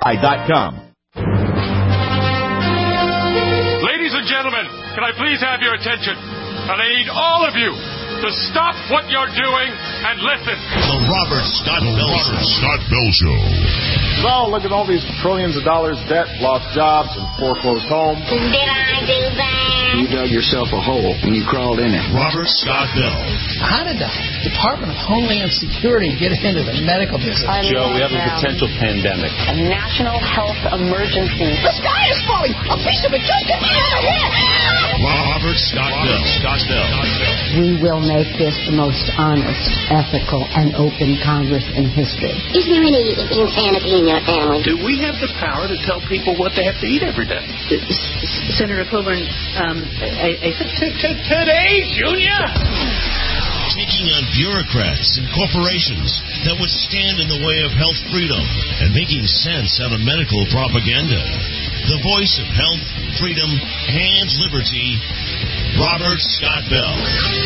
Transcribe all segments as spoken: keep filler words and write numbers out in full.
dot com. Ladies and gentlemen, can I please have your attention? And I need all of you to stop what you're doing and listen. The Robert Scott Bell Show. Scott Bell Show. Oh, look at all these trillions of dollars debt, lost jobs, and foreclosed homes. Did I do that? You dug yourself a hole and you crawled in it. Robert Scott Bell. How did the Department of Homeland Security get into the medical business? I Joe, we have a potential pandemic. A national health emergency. The sky is falling! A piece of it just hit me on the head! Robert Scott Bell. Scott Bell. We will make this the most honest, ethical, and open Congress in history. Is there any insanity in your family? Do we have the power to tell people what they have to eat every day? Senator Coburn, um, I, I today, Junior. Taking on bureaucrats and corporations that would stand in the way of health freedom and making sense out of medical propaganda. The voice of health, freedom, and liberty, Robert Scott Bell.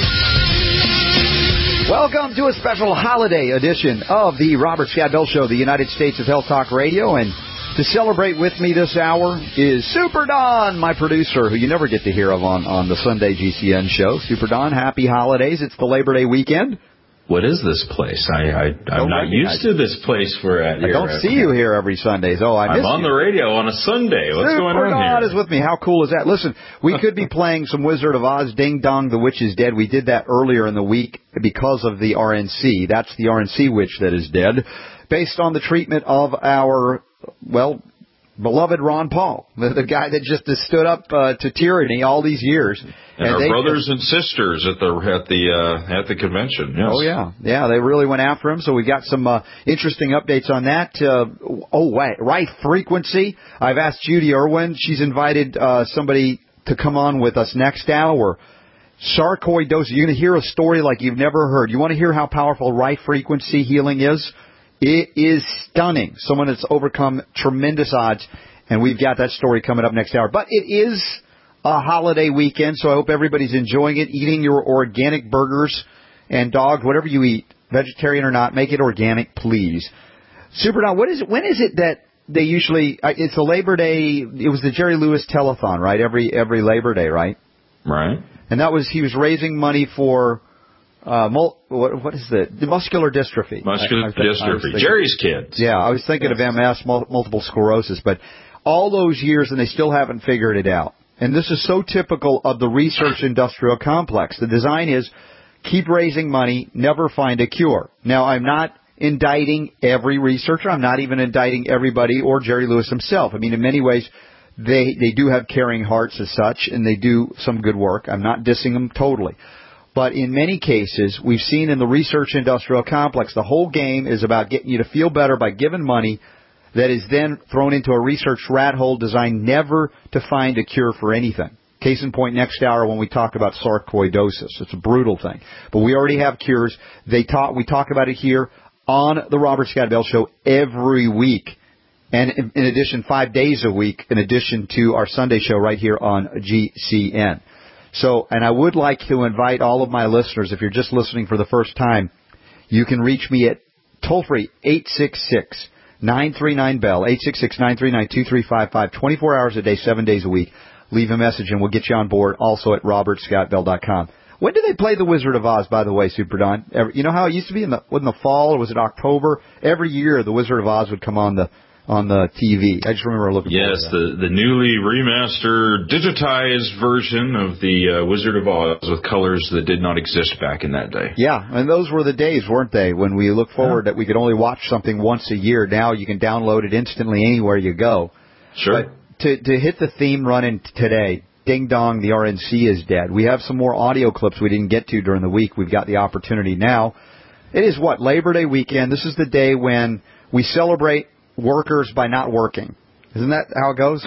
Welcome to a special holiday edition of the Robert Scott Bell Show, the United States of Health Talk Radio. And to celebrate with me this hour is Super Don, my producer, who you never get to hear of on, on the Sunday G C N show. Super Don, happy holidays. It's the Labor Day weekend. What is this place? I, I, I'm not used to this place we're at here. I don't see you here every Sunday. Oh, I miss I'm on you. the radio on a Sunday. What's Super going on Don here? is with me. How cool is that? Listen, we could be playing some Wizard of Oz, Ding Dong, the Witch is Dead. We did that earlier in the week because of the R N C. That's the R N C witch that is dead, based on the treatment of our, well, beloved Ron Paul, the, the guy that just has stood up uh, to tyranny all these years. And, and our they, brothers and sisters at the at the uh, at the convention. Yes. Oh yeah, yeah, they really went after him. So we got some uh, interesting updates on that. Uh, oh, wait, right frequency. I've asked Judy Irwin. She's invited uh, somebody to come on with us next hour. Sarcoidosis. You're going to hear a story like you've never heard. You want to hear how powerful right frequency healing is? It is stunning. Someone that's overcome tremendous odds, and we've got that story coming up next hour. But it is a holiday weekend, so I hope everybody's enjoying it, eating your organic burgers and dogs, whatever you eat, vegetarian or not, make it organic, please. Super Don, what is it? When is it that they usually? It's a Labor Day. It was the Jerry Lewis Telethon, right? Every every Labor Day, right? Right. And that was he was raising money for. Uh, mul- what, what is it? The muscular dystrophy. Muscular I, I th- dystrophy. Thinking, Jerry's kids. Yeah, I was thinking yes. of M S, mul- multiple sclerosis, but all those years and they still haven't figured it out. And this is so typical of the research industrial complex. The design is keep raising money, never find a cure. Now, I'm not indicting every researcher. I'm not even indicting everybody or Jerry Lewis himself. I mean, in many ways, they they do have caring hearts as such, and they do some good work. I'm not dissing them totally. But in many cases, we've seen in the research industrial complex, the whole game is about getting you to feel better by giving money that is then thrown into a research rat hole designed never to find a cure for anything. Case in point next hour when we talk about sarcoidosis. It's a brutal thing. But we already have cures. They talk, we talk about it here on the Robert Scott Bell Show every week. And in, in addition, five days a week, in addition to our Sunday show right here on G C N. So, and I would like to invite all of my listeners, if you're just listening for the first time, you can reach me at toll-free eight six six, nine three nine, B E L L, eight six six, nine three nine, two three five five, twenty-four hours a day, seven days a week. Leave a message and we'll get you on board, also at robert scott bell dot com. When do they play The Wizard of Oz, by the way, Super Don? Every, you know how it used to be in the, in the fall, or was it October? Every year The Wizard of Oz would come on the on the T V. I just remember looking yes, for the, the newly remastered, digitized version of the uh, Wizard of Oz with colors that did not exist back in that day. Yeah, and those were the days, weren't they, when we look forward yeah. that we could only watch something once a year. Now you can download it instantly anywhere you go. Sure. But to, to hit the theme running today, Ding Dong, the R N C is dead. We have some more audio clips we didn't get to during the week. We've got the opportunity now. It is what, Labor Day weekend. This is the day when we celebrate workers by not working. Isn't that how it goes?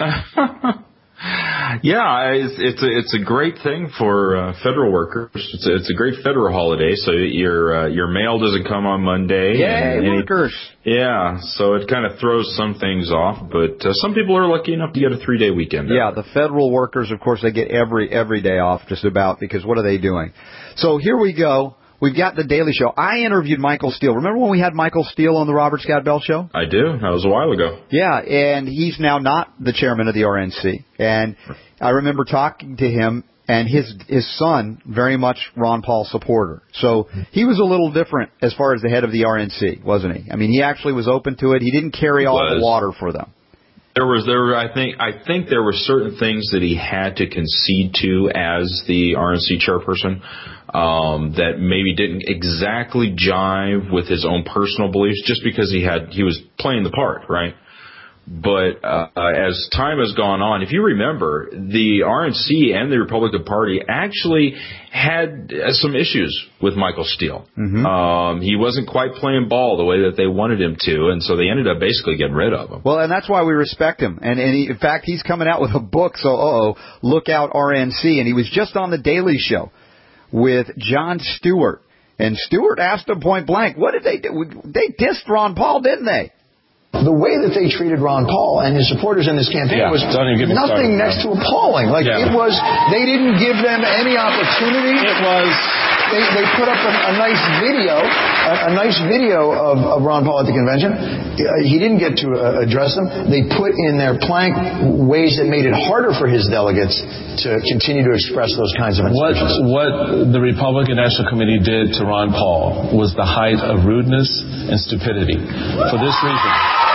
Yeah, it's it's a, it's a great thing for uh, federal workers. It's a, it's a great federal holiday, so your uh, your mail doesn't come on Monday. Yay, and, and workers! It, yeah, so it kind of throws some things off, but uh, some people are lucky enough to get a three-day weekend. Yeah, the federal workers, of course, they get every every day off just about, because what are they doing? So here we go. We've got the Daily Show. I interviewed Michael Steele. Remember when we had Michael Steele on the Robert Scott Bell Show? I do. That was a while ago. Yeah, and he's now not the chairman of the R N C. And I remember talking to him, and his his son, very much Ron Paul supporter. So he was a little different as far as the head of the R N C, wasn't he? I mean, he actually was open to it. He didn't carry all the water for them. There was there were, I think I think there were certain things that he had to concede to as the R N C chairperson um, that maybe didn't exactly jive with his own personal beliefs, just because he had he was playing the part, right? But uh, as time has gone on, if you remember, the R N C and the Republican Party actually had uh, some issues with Michael Steele. Mm-hmm. Um, he wasn't quite playing ball the way that they wanted him to, and so they ended up basically getting rid of him. Well, and that's why we respect him. And, and he, in fact, he's coming out with a book, so uh-oh, look out R N C. And he was just on the Daily Show with Jon Stewart. And Stewart asked him point blank, what did they do? They dissed Ron Paul, didn't they? The way that they treated Ron Paul and his supporters in this campaign yeah, was nothing next to appalling. Like, yeah. it was, they didn't give them any opportunity. It was... They, they put up a, a nice video, a, a nice video of, of Ron Paul at the convention. Uh, he didn't get to uh, address them. They put in their plank ways that made it harder for his delegates to continue to express those kinds of institutions. What, what the Republican National Committee did to Ron Paul was the height of rudeness and stupidity. For this reason...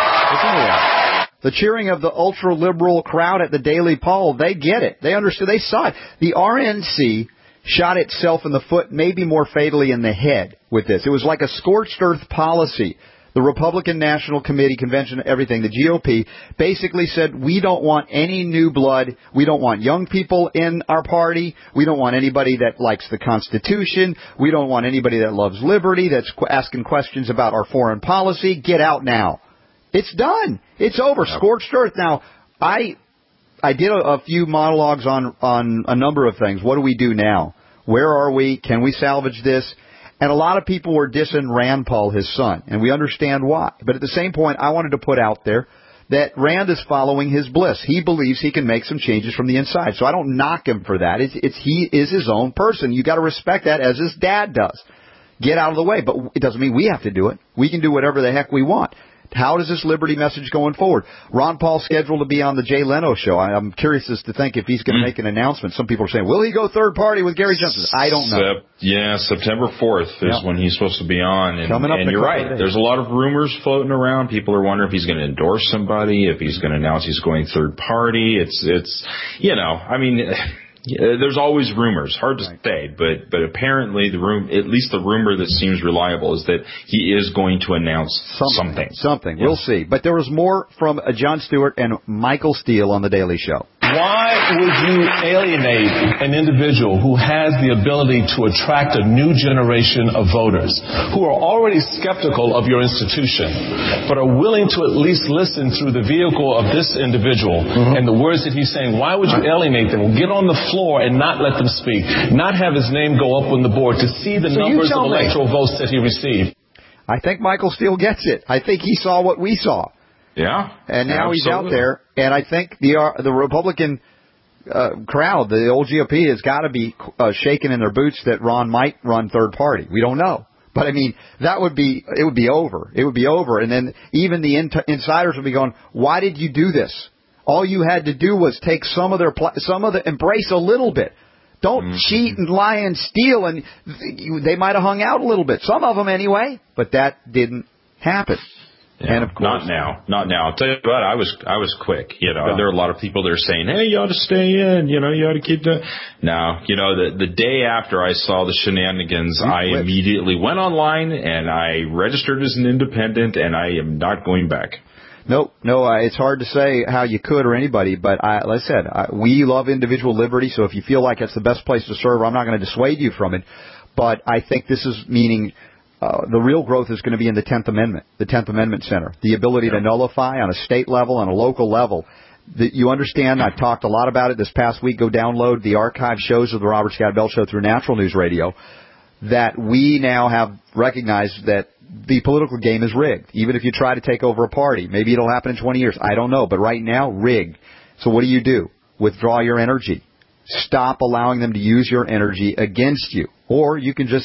The cheering of the ultra-liberal crowd at the Daily Poll, they get it. They understood. They saw it. The R N C shot itself in the foot, maybe more fatally in the head with this. It was like a scorched earth policy. The Republican National Committee, convention, everything, the G O P, basically said, we don't want any new blood. We don't want young people in our party. We don't want anybody that likes the Constitution. We don't want anybody that loves liberty, that's asking questions about our foreign policy. Get out now. It's done. It's over. Yep. Scorched earth. Now, I I did a, a few monologues on, on a number of things. What do we do now? Where are we? Can we salvage this? And a lot of people were dissing Rand Paul, his son, and we understand why. But at the same point, I wanted to put out there that Rand is following his bliss. He believes he can make some changes from the inside. So I don't knock him for that. It's, it's he is his own person. You got to respect that, as his dad does. Get out of the way. But it doesn't mean we have to do it. We can do whatever the heck we want. How does this liberty message going forward? Ron Paul's scheduled to be on the Jay Leno show. I'm curious as to think if he's going to mm. make an announcement. Some people are saying, will he go third party with Gary Johnson? I don't know. Sep- yeah, September fourth is yep. when he's supposed to be on. And, Coming up and you're right. There's a lot of rumors floating around. People are wondering if he's going to endorse somebody, if he's going to announce he's going third party. It's, it's, you know, I mean... Yeah, there's always rumors. Hard to right. say, but but apparently the room, at least the rumor that seems reliable, is that he is going to announce something. Something. something. Yeah. We'll see. But there was more from uh, Jon Stewart and Michael Steele on The Daily Show. Why would you alienate an individual who has the ability to attract a new generation of voters who are already skeptical of your institution, but are willing to at least listen through the vehicle of this individual mm-hmm. and the words that he's saying? Why would you alienate them? Get on the floor and not let them speak, not have his name go up on the board to see the so numbers of electoral me. votes that he received. I think Michael Steele gets it. I think he saw what we saw. Yeah. And now absolutely. he's out there, and I think the uh, the Republican uh, crowd, the old G O P, has got to be uh, shaking in their boots that Ron might run third party. We don't know. But, I mean, that would be, it would be over. It would be over. And then even the in- insiders would be going, why did you do this? All you had to do was take some of their, pl- some of the, embrace a little bit. Don't mm-hmm. cheat and lie and steal, and th- they might have hung out a little bit. Some of them anyway, but that didn't happen. Yeah, and of course, not now, not now. I'll tell you what, I was, I was quick. You know, there are a lot of people that are saying, "Hey, you ought to stay in." You know, you ought to keep the. Now, you know, the the day after I saw the shenanigans, I immediately went online and I registered as an independent, and I am not going back. Nope, no, uh, it's hard to say how you could or anybody, but I, like I said, I, we love individual liberty. So if you feel like it's the best place to serve, I'm not going to dissuade you from it. But I think this is meaning. Uh, the real growth is going to be in the tenth Amendment, the tenth Amendment Center, the ability yeah. to nullify on a state level, on a local level. The, you understand, I've talked a lot about it this past week. Go download the archive shows of the Robert Scott Bell Show through Natural News Radio, that we now have recognized that the political game is rigged. Even if you try to take over a party, maybe it'll happen in twenty years. I don't know. But right now, rigged. So what do you do? Withdraw your energy. Stop allowing them to use your energy against you. Or you can just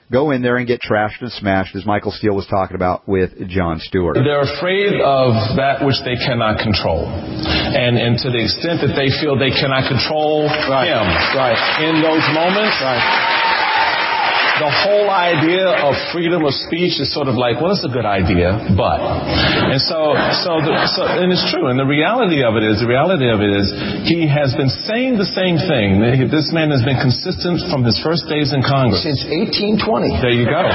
go in there and get trashed and smashed, as Michael Steele was talking about with Jon Stewart. They're afraid of that which they cannot control. And and to the extent that they feel they cannot control right. him right. in those moments, right. the whole idea of freedom of speech is sort of like, well, it's a good idea, but. And so, so, the, so, and it's true. And the reality of it is, the reality of it is, he has been saying the same thing. This man has been consistent from his first days in Congress. Since eighteen twenty. There you go.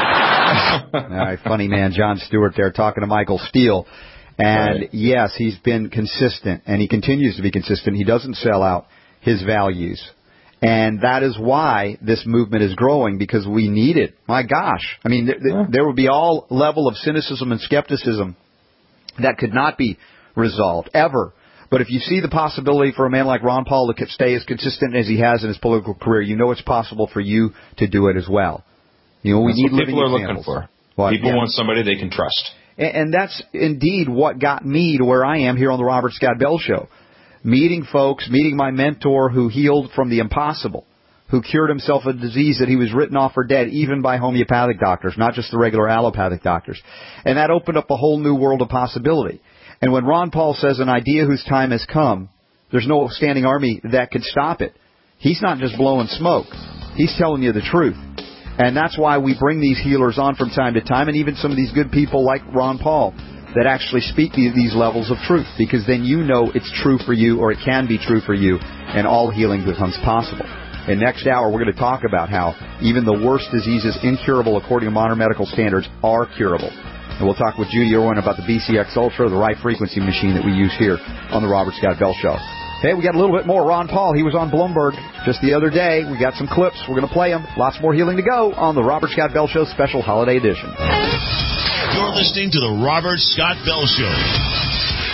All right, funny man, Jon Stewart there talking to Michael Steele. And right. yes, he's been consistent, and he continues to be consistent. He doesn't sell out his values. And that is why this movement is growing, because we need it. My gosh. I mean, th- th- there would be all level of cynicism and skepticism that could not be resolved, ever. But if you see the possibility for a man like Ron Paul to stay as consistent as he has in his political career, you know it's possible for you to do it as well. You know, we that's need what living people are examples. looking for. What? People yeah. want somebody they can trust. And, and that's indeed what got me to where I am here on the Robert Scott Bell Show. Meeting folks, meeting my mentor who healed from the impossible, who cured himself of a disease that he was written off for dead, even by homeopathic doctors, not just the regular allopathic doctors. And that opened up a whole new world of possibility. And when Ron Paul says an idea whose time has come, there's no standing army that could stop it. He's not just blowing smoke. He's telling you the truth. And that's why we bring these healers on from time to time, and even some of these good people like Ron Paul that actually speak these levels of truth, because then you know it's true for you, or it can be true for you, and all healing becomes possible. And next hour, we're going to talk about how even the worst diseases, incurable according to modern medical standards, are curable. And we'll talk with Judy Irwin about the B C X Ultra, the right frequency machine that we use here on the Robert Scott Bell Show. Hey, we got a little bit more. Ron Paul, he was on Bloomberg just the other day. We got some clips. We're going to play them. Lots more healing to go on the Robert Scott Bell Show Special Holiday Edition. You're listening to the Robert Scott Bell Show.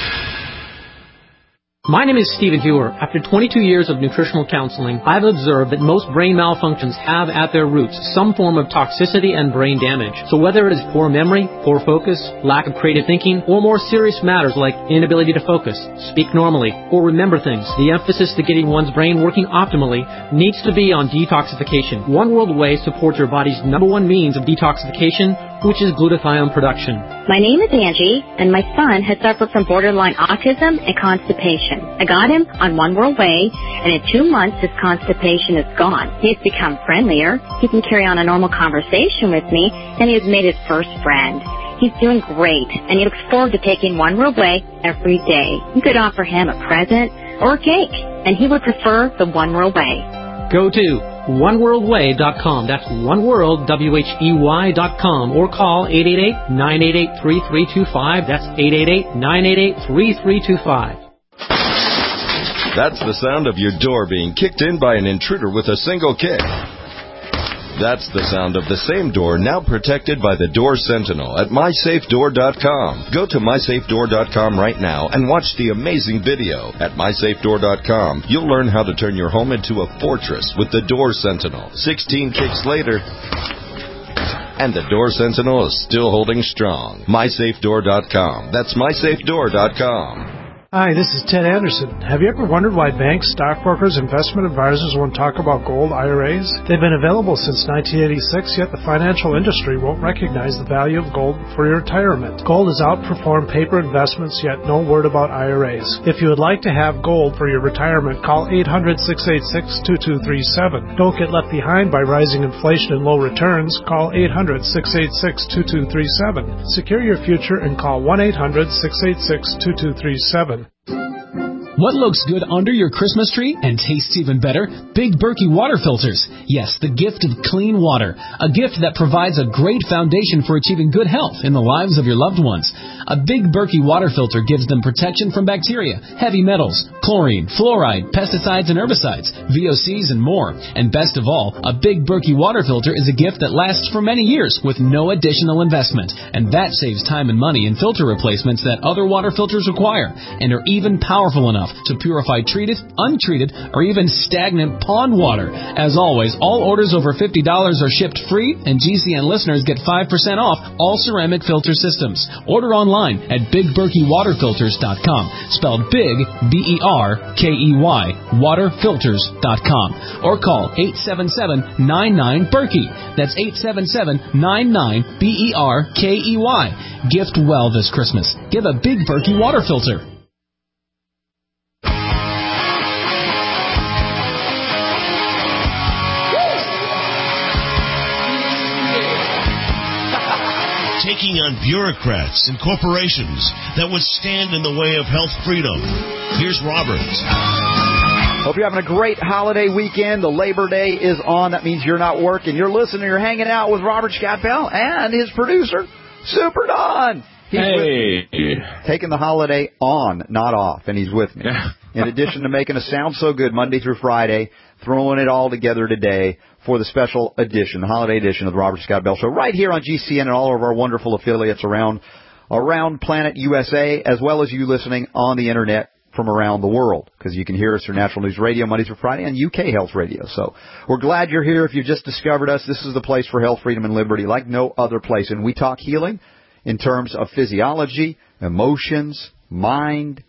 My name is Stephen Hewer. After twenty-two years of nutritional counseling, I've observed that most brain malfunctions have at their roots some form of toxicity and brain damage. So whether it is poor memory, poor focus, lack of creative thinking, or more serious matters like inability to focus, speak normally, or remember things, the emphasis to getting one's brain working optimally needs to be on detoxification. One World Whey supports your body's number one means of detoxification, which is glutathione production. My name is Angie, and my son has suffered from borderline autism and constipation. I got him on One World Whey, and in two months his constipation is gone. He has become friendlier, he can carry on a normal conversation with me, and he has made his first friend. He's doing great, and he looks forward to taking One World Whey every day. You could offer him a present or a cake, and he would prefer the One World Whey. Go to one world way dot com. That's oneworld, W H E Y dot com. Or call eight eight eight, nine eight eight, three three two five. That's eight eight eight, nine eight eight, three three two five. That's the sound of your door being kicked in by an intruder with a single kick. That's the sound of the same door now protected by the Door Sentinel at my safe door dot com. Go to my safe door dot com right now and watch the amazing video. At my safe door dot com, you'll learn how to turn your home into a fortress with the Door Sentinel. sixteen kicks later, and the Door Sentinel is still holding strong. my safe door dot com. That's my safe door dot com. Hi, this is Ted Anderson. Have you ever wondered why banks, stockbrokers, investment advisors won't talk about gold I R As? They've been available since nineteen eighty-six, yet the financial industry won't recognize the value of gold for your retirement. Gold has outperformed paper investments, yet no word about I R As. If you would like to have gold for your retirement, call eight hundred, six eight six, two two three seven. Don't get left behind by rising inflation and low returns. Call eight hundred, six eight six, two two three seven. Secure your future and call one eight hundred, six eight six, two two three seven. What looks good under your Christmas tree and tastes even better? Big Berkey water filters. Yes, the gift of clean water. A gift that provides a great foundation for achieving good health in the lives of your loved ones. A Big Berkey water filter gives them protection from bacteria, heavy metals, chlorine, fluoride, pesticides and herbicides, V O Cs and more. And best of all, a Big Berkey water filter is a gift that lasts for many years with no additional investment. And that saves time and money in filter replacements that other water filters require and are even powerful enough off to purify treated, untreated, or even stagnant pond water. As always, all orders over fifty dollars are shipped free, and G C N listeners get five percent off all ceramic filter systems. Order online at big berkey water filters dot com, spelled big, B E R K E Y, water filters dot com, or call eight seven seven, nine nine, Berkey. That's eight seven seven, nine nine, B E R K E Y. Gift well this Christmas. Give a Big Berkey water filter. Taking on bureaucrats and corporations that would stand in the way of health freedom. Here's Robert. Hope you're having a great holiday weekend. The Labor Day is on. That means you're not working. You're listening. You're hanging out with Robert Scott Bell and his producer, Super Don. He's hey. with, taking the holiday on, not off, and he's with me. In addition to making us sound so good Monday through Friday, throwing it all together today for the special edition, the holiday edition of the Robert Scott Bell Show, right here on G C N and all of our wonderful affiliates around around Planet U S A, as well as you listening on the Internet from around the world, because you can hear us through Natural News Radio Monday through Friday and U K Health Radio. So we're glad you're here. If you've just discovered us, this is the place for health, freedom, and liberty like no other place. And we talk healing in terms of physiology, emotions, mind,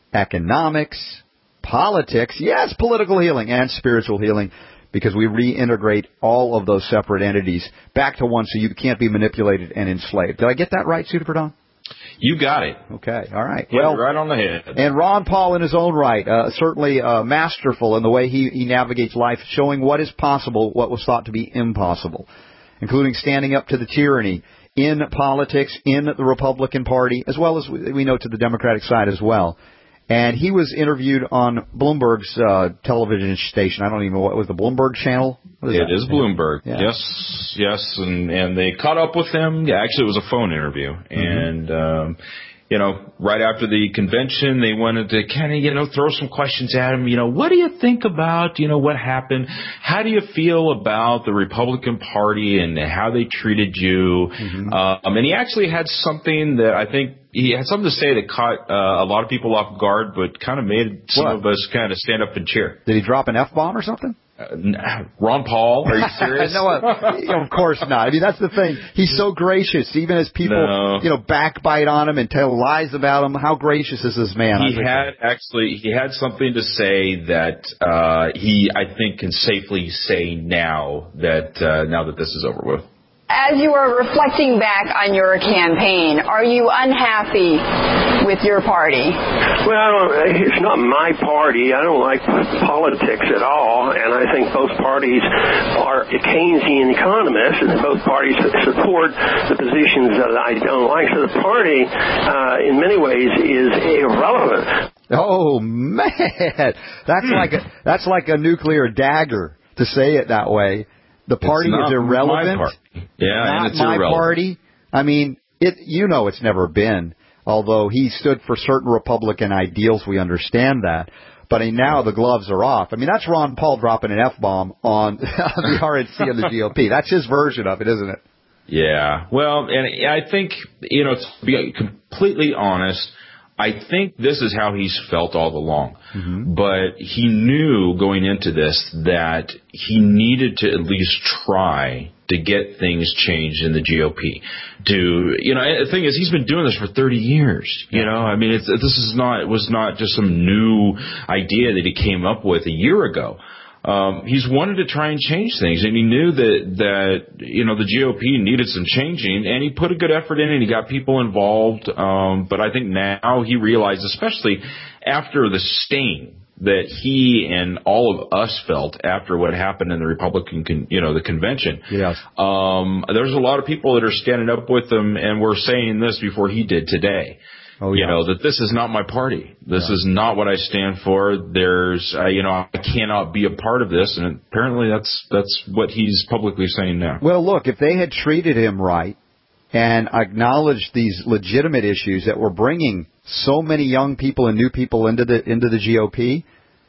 economics, politics, yes, political healing, and spiritual healing, because we reintegrate all of those separate entities back to one so you can't be manipulated and enslaved. Did I get that right, Super Don? You got it. Okay, all right. Yeah, well, right on the head. And Ron Paul, in his own right, uh, certainly uh, masterful in the way he, he navigates life, showing what is possible, what was thought to be impossible, including standing up to the tyranny in politics, in the Republican Party, as well as we know to the Democratic side as well. And he was interviewed on Bloomberg's uh, television station. I don't even know what was the Bloomberg channel. What is it that? is Bloomberg. Yeah. Yes, yes, and and they caught up with him. Yeah, actually, it was a phone interview, mm-hmm. and um, you know, right after the convention, they wanted to kind of you know throw some questions at him. You know, what do you think about you know what happened? How do you feel about the Republican Party and how they treated you? Mm-hmm. Um, and he actually had something that I think. He had something to say that caught uh, a lot of people off guard, but kind of made some what? of us kind of stand up and cheer. Did he drop an F-bomb or something? Uh, Ron Paul, are you serious? no, uh, of course not. I mean, that's the thing. He's so gracious, even as people, no. you know, backbite on him and tell lies about him. How gracious is this man? He had actually, he had something to say that uh, he, I think, can safely say now that uh, now that this is over with. As you are reflecting back on your campaign, are you unhappy with your party? Well, I don't, it's not my party. I don't like politics at all, and I think both parties are Keynesian economists, and both parties support the positions that I don't like. So the party, uh, in many ways, is irrelevant. Oh man, that's like a, that's like a nuclear dagger to say it that way. The party is irrelevant. My party. Yeah, not and it's my irrelevant. party. I mean, it. You know, it's never been. Although he stood for certain Republican ideals, we understand that. But now the gloves are off. I mean, that's Ron Paul dropping an F-bomb on the R N C and the G O P. That's his version of it, isn't it? Yeah. Well, and I think, you know, to be completely honest, I think this is how he's felt all along. Mm-hmm. But he knew going into this that he needed to at least try to get things changed in the G O P. To, you know, the thing is, he's been doing this for thirty years. You know, I mean, it's, this is not, it was not just some new idea that he came up with a year ago. Um, he's wanted to try and change things, and he knew that, that, you know, the G O P needed some changing, and he put a good effort in it. He got people involved. Um, but I think now he realized, especially after the stain that he and all of us felt after what happened in the Republican, con- you know, the convention. Yes. Um, there's a lot of people that are standing up with him, and were saying this before he did today. Oh, you yeah. know, that this is not my party. This yeah. is not what I stand for. There's, uh, you know, I cannot be a part of this. And apparently that's, that's what he's publicly saying now. Well, look, if they had treated him right and acknowledged these legitimate issues that were bringing so many young people and new people into the, into the G O P,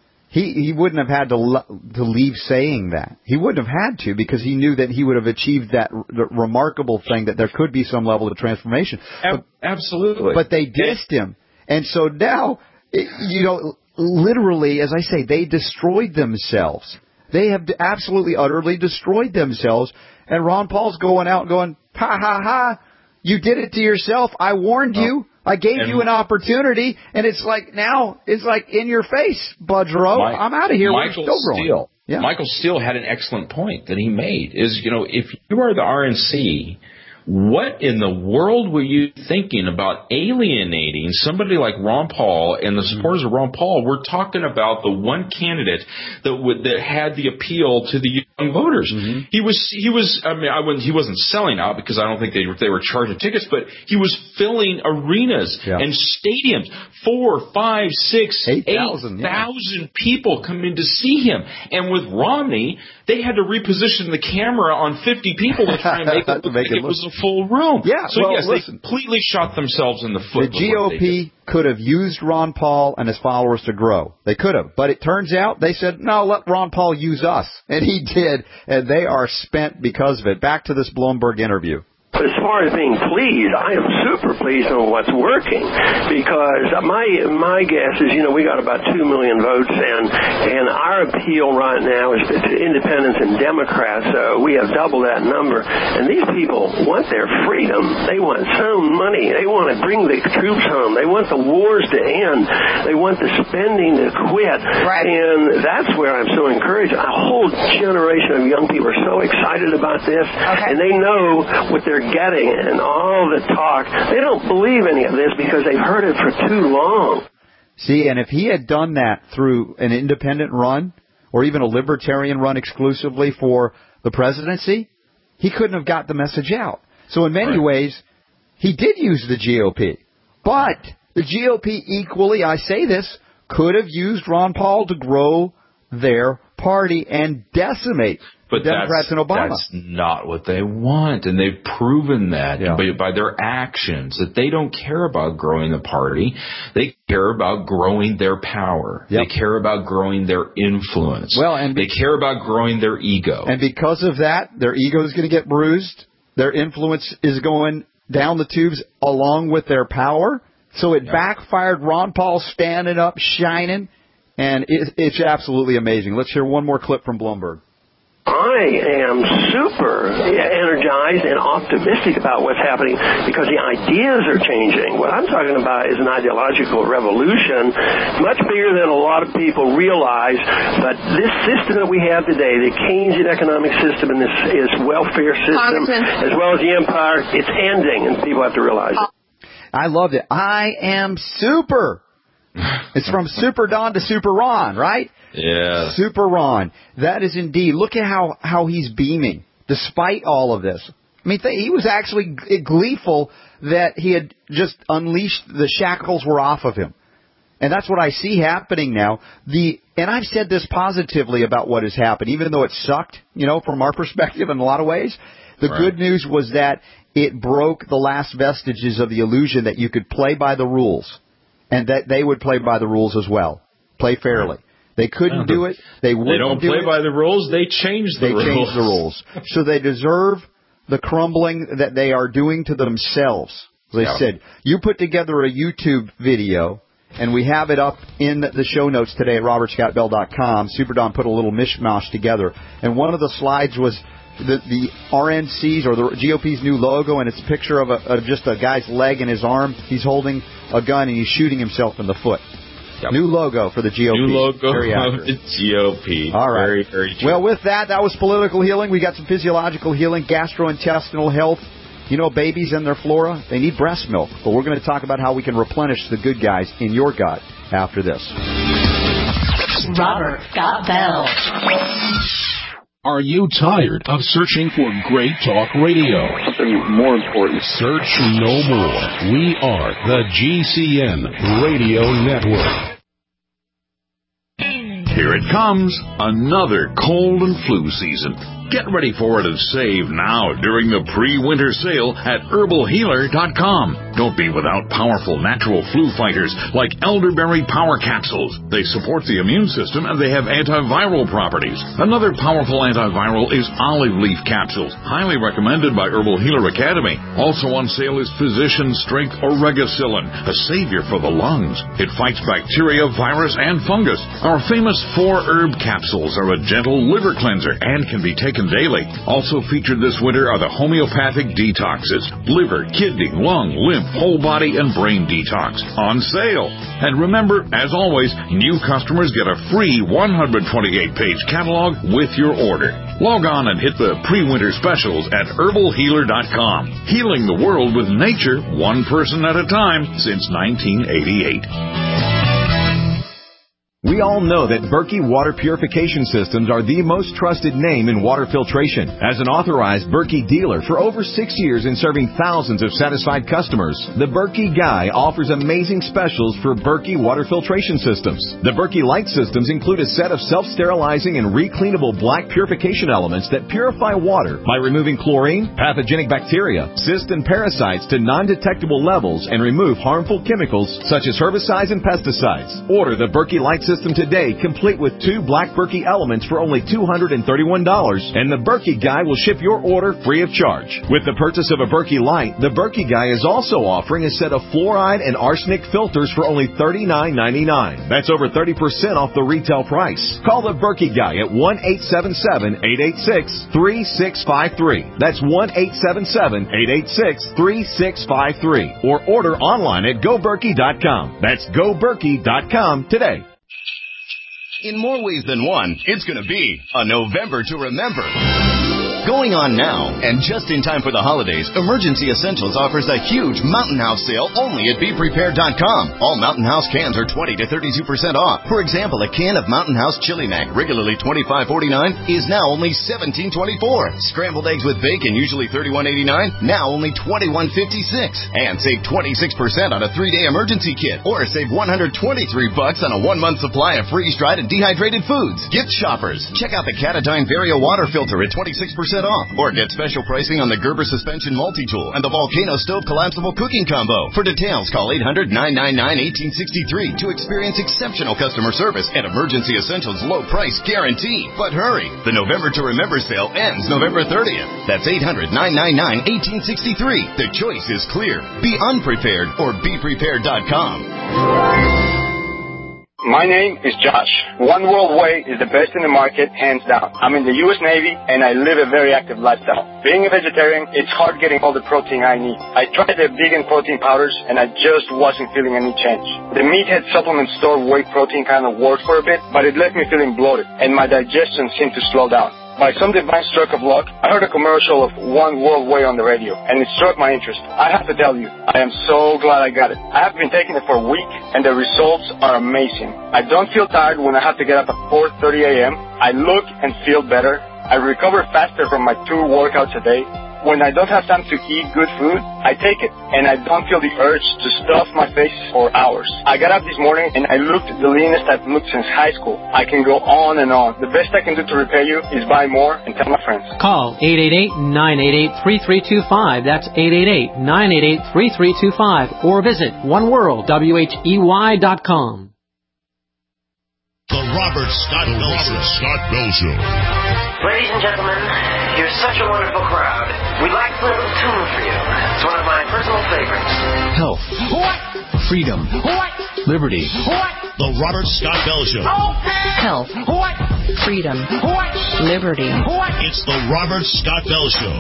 He he wouldn't have had to to leave saying that. He wouldn't have had to, because he knew that he would have achieved that r- remarkable thing, that there could be some level of transformation. Ab- absolutely. But they dissed him. And so now, it, you know, literally, as I say, they destroyed themselves. They have absolutely, utterly destroyed themselves. And Ron Paul's going out and going, ha, ha, ha, you did it to yourself. I warned oh. you. I gave and you an opportunity. And it's like now, it's like in your face, Budrow. Mike, I'm out of here. Michael We're still Steele. Yeah. Michael Steele had an excellent point that he made is, you know, if you are the R N C, what in the world were you thinking about alienating somebody like Ron Paul and the supporters of Ron Paul? We're talking about the one candidate that would, that had the appeal to the young voters. Mm-hmm. He was he was I mean I wouldn't, he wasn't selling out because I don't think they were, they were charging tickets, but he was filling arenas yeah. and stadiums. Four, five, six, eight thousand yeah. people come in to see him. And with Romney, they had to reposition the camera on fifty people to try and make it look like it, it was a full room. Yeah, so well, yes, listen, they completely shot themselves in the foot. The G O P could have used Ron Paul and his followers to grow. They could have. But it turns out they said, no, let Ron Paul use us. And he did, and they are spent because of it. Back to this Bloomberg interview. But as far as being pleased, I am super pleased on what's working because my my guess is, you know, we got about two million votes, and and our appeal right now is to independents and Democrats. So we have double that number, and these people want their freedom. They want some money. They want to bring the troops home. They want the wars to end. They want the spending to quit. Right. And that's where I'm so encouraged. A whole generation of young people are so excited about this, okay. and they know what they're getting, and all the talk, they don't believe any of this because they've heard it for too long. See, and if he had done that through an independent run or even a libertarian run exclusively for the presidency, he couldn't have got the message out. So in many right. ways, he did use the G O P. But the G O P equally, I say this, could have used Ron Paul to grow their party and decimate But the Democrats that's, and Obama. That's not what they want, and they've proven that yeah. by, by their actions, that they don't care about growing the party. They care about growing their power. Yep. They care about growing their influence. Well, and be- they care about growing their ego. And because of that, their ego is going to get bruised. Their influence is going down the tubes along with their power. So it yep. backfired. Ron Paul standing up, shining, and it, it's absolutely amazing. Let's hear one more clip from Bloomberg. I am super energized and optimistic about what's happening because the ideas are changing. What I'm talking about is an ideological revolution, much bigger than a lot of people realize. But this system that we have today, the Keynesian economic system and this is welfare system, as well as the empire, it's ending, and people have to realize it. I loved it. I am super. It's from Super Don to Super Ron, right? Yeah. Super Ron. That is indeed. Look at how, how he's beaming, despite all of this. I mean, th- he was actually gleeful that he had just unleashed, the shackles were off of him. And that's what I see happening now. The And I've said this positively about what has happened, even though it sucked, you know, from our perspective in a lot of ways. The right. good news was that it broke the last vestiges of the illusion that you could play by the rules, and that they would play by the rules as well, play fairly. They couldn't do it. They wouldn't do it. They don't play by the rules. They change the they rules. They change the rules. So they deserve the crumbling that they are doing to themselves. As I yeah. said, you put together a YouTube video, and we have it up in the show notes today at robert scott bell dot com. Super Don put a little mishmash together, and one of the slides was the, the R N C's or the G O P's new logo, and it's a picture of, a, of just a guy's leg and his arm. He's holding a gun, and he's shooting himself in the foot. Yep. New logo for the G O P. New logo of the G O P. All right. Very, very true. Well, with that, that was political healing. We got some physiological healing, gastrointestinal health. You know, babies and their flora, they need breast milk. But we're going to talk about how we can replenish the good guys in your gut after this. Robert Scott Bell. Are you tired of searching for great talk radio? Something more important. Search no more. We are the G C N Radio Network. Here it comes, another cold and flu season. Get ready for it and save now during the pre-winter sale at herbal healer dot com. Don't be without powerful natural flu fighters like elderberry power capsules. They support the immune system and they have antiviral properties. Another powerful antiviral is olive leaf capsules, highly recommended by Herbal Healer Academy. Also on sale is Physician Strength Oregacillin, a savior for the lungs. It fights bacteria, virus, and fungus. Our famous four herb capsules are a gentle liver cleanser and can be taken daily. Also featured this winter are the homeopathic detoxes, liver, kidney, lung, lymph, whole body, and brain detox on sale. And remember, as always, new customers get a free one hundred twenty-eight page catalog with your order. Log on and hit the pre-winter specials at herbal healer dot com. Healing the world with nature, one person at a time, since nineteen eighty-eight. We all know that Berkey Water Purification Systems are the most trusted name in water filtration. As an authorized Berkey dealer for over six years and serving thousands of satisfied customers, the Berkey Guy offers amazing specials for Berkey Water Filtration Systems. The Berkey Light Systems include a set of self-sterilizing and recleanable black purification elements that purify water by removing chlorine, pathogenic bacteria, cysts, and parasites to non-detectable levels and remove harmful chemicals such as herbicides and pesticides. Order the Berkey Light System today, complete with two black Berkey elements for only two hundred thirty-one dollars, and the Berkey Guy will ship your order free of charge. With the purchase of a Berkey Light, the Berkey Guy is also offering a set of fluoride and arsenic filters for only thirty-nine ninety-nine. That's over thirty percent off the retail price. Call the Berkey Guy at one eight seven seven, eight eight six, three six five three. That's one eight seven seven, eight eight six, three six five three. Or order online at go berkey dot com. That's go berkey dot com today. In more ways than one, it's going to be a November to remember. Going on now, and just in time for the holidays, Emergency Essentials offers a huge Mountain House sale only at be prepared dot com. All Mountain House cans are twenty to thirty-two percent off. For example, a can of Mountain House Chili Mac, regularly twenty-five forty-nine, is now only seventeen twenty-four. Scrambled eggs with bacon, usually thirty-one eighty-nine, now only twenty-one fifty-six. And save twenty-six percent on a three-day emergency kit, or save one hundred twenty-three bucks on a one-month supply of freeze-dried and dehydrated foods. Gift shoppers, check out the Catadyne Vario water filter at twenty-six percent off, or get special pricing on the Gerber suspension multi-tool and the Volcano stove collapsible cooking combo. For details, call eight hundred, nine nine nine, one eight six three to experience exceptional customer service and Emergency Essentials low price guarantee. But hurry, the November to Remember sale ends November thirtieth. That's eight hundred, nine nine nine, one eight six three. The choice is clear. Be unprepared or be prepared dot com. My name is Josh. One World Way is the best in the market, hands down. I'm in the U S Navy, and I live a very active lifestyle. Being a vegetarian, it's hard getting all the protein I need. I tried the vegan protein powders, and I just wasn't feeling any change. The Meathead supplement store whey protein kind of worked for a bit, but it left me feeling bloated, and my digestion seemed to slow down. By some divine stroke of luck, I heard a commercial of One World Way on the radio, and it struck my interest. I have to tell you, I am so glad I got it. I have been taking it for a week, and the results are amazing. I don't feel tired when I have to get up at four thirty a.m. I look and feel better. I recover faster from my two workouts a day. When I don't have time to eat good food, I take it, and I don't feel the urge to stuff my face for hours. I got up this morning, and I looked the leanest I've looked since high school. I can go on and on. The best I can do to repay you is buy more and tell my friends. Call eight eight eight, nine eight eight, three three two five. That's eight eight eight, nine eight eight, three three two five. Or visit one world w h e y dot com. The Robert Scott Bell Show. Robert Scott Bell Show. Ladies and gentlemen, you're such a wonderful crowd. We'd like to play a little tune for you. It's one of my personal favorites. Health. What? Freedom. What? Liberty. What? The Robert Scott Bell Show. Okay. Health. What? Freedom. What? Liberty. What? It's the Robert Scott Bell Show.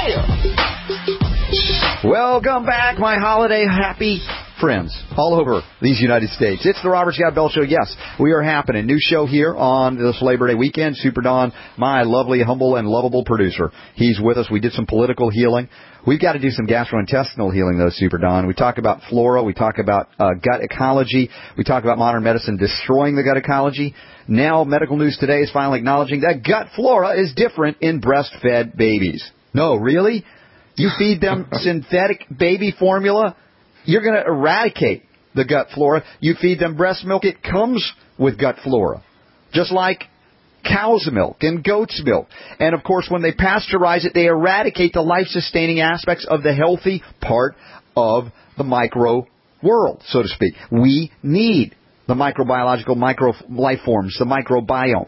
Yeah. Welcome back, my holiday happy friends all over these United States. It's the Robert Scott Bell Show. Yes, we are happening. New show here on this Labor Day weekend. Super Don, my lovely, humble, and lovable producer. He's with us. We did some political healing. We've got to do some gastrointestinal healing, though, Super Don. We talk about flora. We talk about uh, gut ecology. We talk about modern medicine destroying the gut ecology. Now, medical news today is finally acknowledging that gut flora is different in breastfed babies. No, really? You feed them synthetic baby formula? You're going to eradicate the gut flora. You feed them breast milk, it comes with gut flora. Just like cow's milk and goat's milk. And, of course, when they pasteurize it, they eradicate the life-sustaining aspects of the healthy part of the micro world, so to speak. We need the microbiological micro life forms, the microbiome.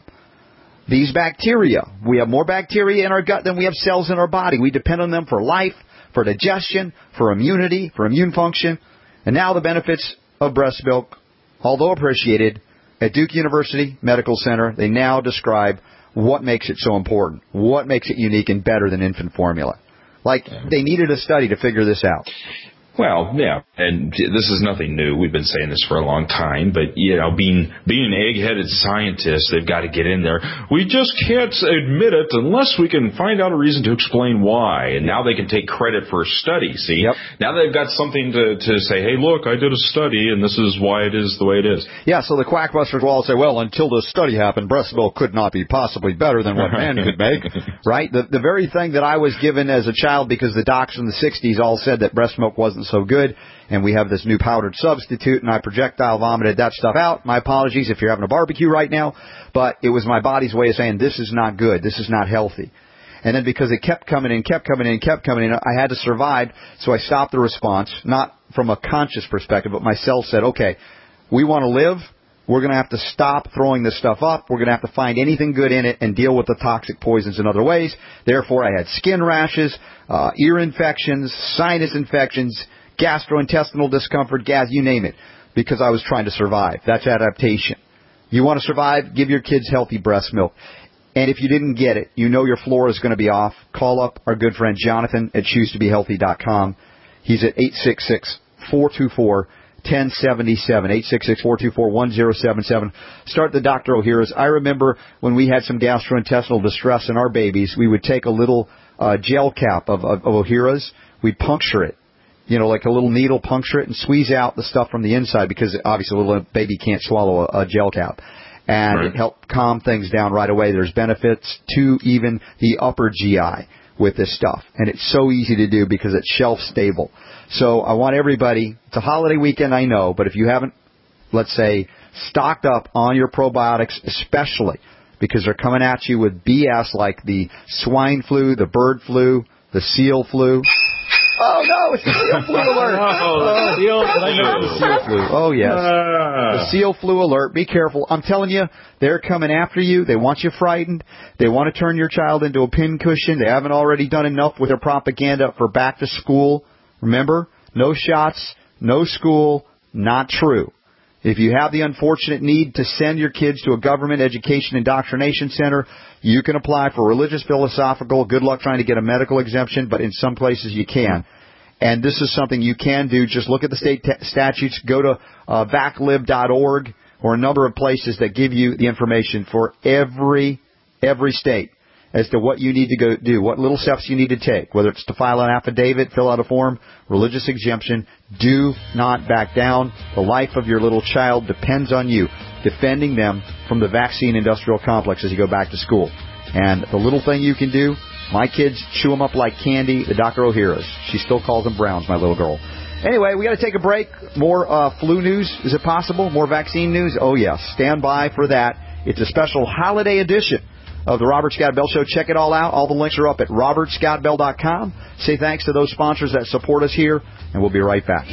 These bacteria, we have more bacteria in our gut than we have cells in our body. We depend on them for life, for digestion, for immunity, for immune function. And now the benefits of breast milk, although appreciated, at Duke University Medical Center, they now describe what makes it so important, what makes it unique and better than infant formula. Like, they needed a study to figure this out. Well, yeah, and this is nothing new. We've been saying this for a long time, but, you know, being being an egg-headed scientist, they've got to get in there. We just can't admit it unless we can find out a reason to explain why, and now they can take credit for a study, see? Yep. Now they've got something to, to say, hey, look, I did a study, and this is why it is the way it is. Yeah, so the quackbusters will all say, well, until this study happened, breast milk could not be possibly better than what men could make, right? The, the very thing that I was given as a child because the docs in the sixties all said that breast milk wasn't so good, and we have this new powdered substitute, and I projectile vomited that stuff out. My apologies if you're having a barbecue right now, but it was my body's way of saying this is not good, this is not healthy. And then because it kept coming in, kept coming in, kept coming in, I had to survive, so I stopped the response, not from a conscious perspective, but my cells said, okay, we want to live, we're going to have to stop throwing this stuff up, we're going to have to find anything good in it and deal with the toxic poisons in other ways. Therefore, I had skin rashes, uh, ear infections, sinus infections, gastrointestinal discomfort, gas, you name it, because I was trying to survive. That's adaptation. You want to survive? Give your kids healthy breast milk. And if you didn't get it, you know your flora is going to be off. Call up our good friend Jonathan at choose to be healthy dot com. He's at eight six six, four two four, one zero seven seven, eight six six, four two four, one zero seven seven. Start the Doctor O'Hara's. I remember when we had some gastrointestinal distress in our babies, we would take a little uh, gel cap of, of, of O'Hara's. We'd puncture it. You know, like a little needle, puncture it, and squeeze out the stuff from the inside because obviously a little baby can't swallow a, a gel cap. And right. It helped calm things down right away. There's benefits to even the upper G I with this stuff. And it's so easy to do because it's shelf stable. So I want everybody, it's a holiday weekend, I know, but if you haven't, let's say, stocked up on your probiotics, especially because they're coming at you with B S like the swine flu, the bird flu, the seal flu. Oh, no, it's the seal flu alert. Oh, the seal, I know the seal flu. Oh, yes. Uh. The seal flu alert. Be careful. I'm telling you, they're coming after you. They want you frightened. They want to turn your child into a pincushion. They haven't already done enough with their propaganda for back to school. Remember, no shots, no school, not true. If you have the unfortunate need to send your kids to a government education indoctrination center, you can apply for religious philosophical. Good luck trying to get a medical exemption, but in some places you can. And this is something you can do. Just look at the state t- statutes. Go to uh, vac lib dot org or a number of places that give you the information for every every state as to what you need to go do, what little steps you need to take, whether it's to file an affidavit, fill out a form, religious exemption. Do not back down. The life of your little child depends on you defending them from the vaccine industrial complex as you go back to school. And the little thing you can do, my kids chew them up like candy, the Doctor O'Hara's. She still calls them Browns, my little girl. Anyway, we got to take a break. More uh, flu news. Is it possible? More vaccine news? Oh, yes. Stand by for that. It's a special holiday edition of the Robert Scott Bell Show. Check it all out. All the links are up at robert scott bell dot com. Say thanks to those sponsors that support us here, and we'll be right back.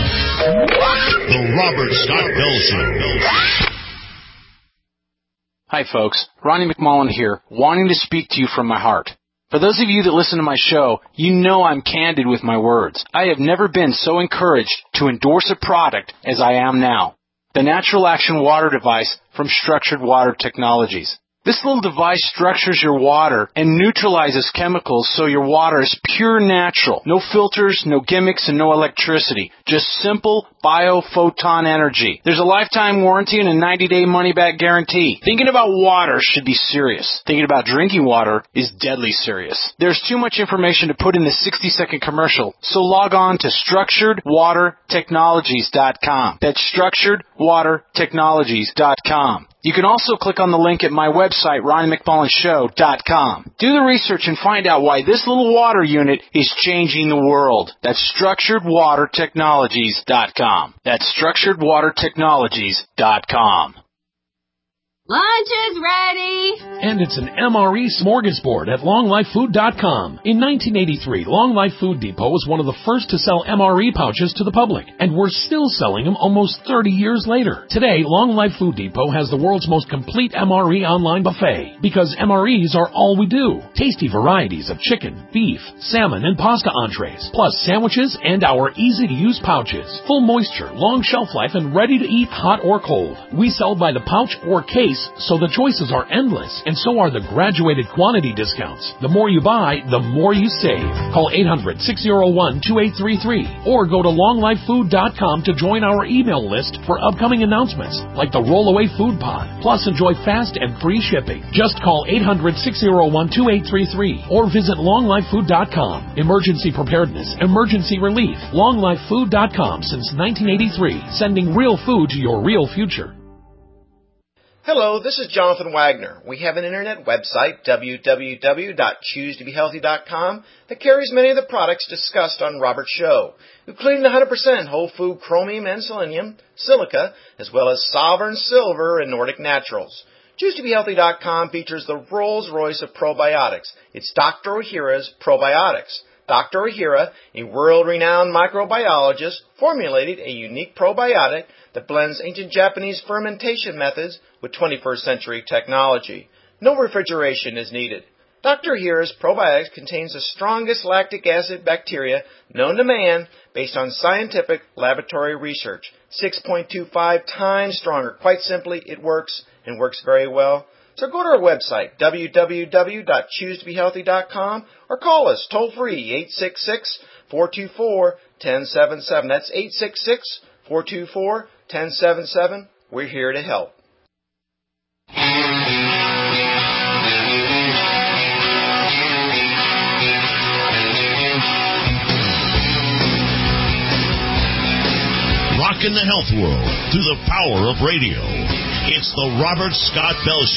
The Robert Scott Bell Show. Hi, folks. Ronnie McMullen here, wanting to speak to you from my heart. For those of you that listen to my show, you know I'm candid with my words. I have never been so encouraged to endorse a product as I am now. The Natural Action Water Device from Structured Water Technologies. This little device structures your water and neutralizes chemicals so your water is pure natural. No filters, no gimmicks, and no electricity. Just simple biophoton energy. There's a lifetime warranty and a ninety-day money-back guarantee. Thinking about water should be serious. Thinking about drinking water is deadly serious. There's too much information to put in the sixty-second commercial, so log on to structured water technologies dot com. That's structured water technologies dot com. You can also click on the link at my website, ronnie mcmullen show dot com. Do the research and find out why this little water unit is changing the world. That's structured water technologies dot com. That's structured water technologies dot com. Lunch is ready! And it's an M R E smorgasbord at long life food dot com. In nineteen eighty-three, Long Life Food Depot was one of the first to sell M R E pouches to the public, and we're still selling them almost thirty years later. Today, Long Life Food Depot has the world's most complete M R E online buffet, because M R Es are all we do. Tasty varieties of chicken, beef, salmon, and pasta entrees, plus sandwiches and our easy-to-use pouches. Full moisture, long shelf life, and ready to eat hot or cold. We sell by the pouch or case, so the choices are endless, and so are the graduated quantity discounts. The more you buy, the more you save. Call eight hundred, six oh one, two eight three three or go to long life food dot com to join our email list for upcoming announcements like the Rollaway Food Pod. Plus, enjoy fast and free shipping. Just call eight hundred, six oh one, two eight three three or visit long life food dot com. Emergency preparedness, emergency relief. long life food dot com since nineteen eighty-three, sending real food to your real future. Hello, this is Jonathan Wagner. We have an internet website, w w w dot choose to be healthy dot com, that carries many of the products discussed on Robert's show, including one hundred percent whole food chromium and selenium, silica, as well as Sovereign Silver and Nordic Naturals. choose to be healthy dot com features the Rolls-Royce of probiotics. It's Doctor Ohhira's Probiotics. Doctor Ohhira, a world-renowned microbiologist, formulated a unique probiotic that blends ancient Japanese fermentation methods with twenty-first century technology. No refrigeration is needed. Doctor Ohhira's probiotics contains the strongest lactic acid bacteria known to man based on scientific laboratory research. six point two five times stronger. Quite simply, it works and works very well. So go to our website, w w w dot choose to be healthy dot com, or call us toll-free, eight six six, four two four, one zero seven seven. That's eight six six, four two four, one zero seven seven. We're here to help. Rockin' the health world through the power of radio. It's the Robert Scott Bell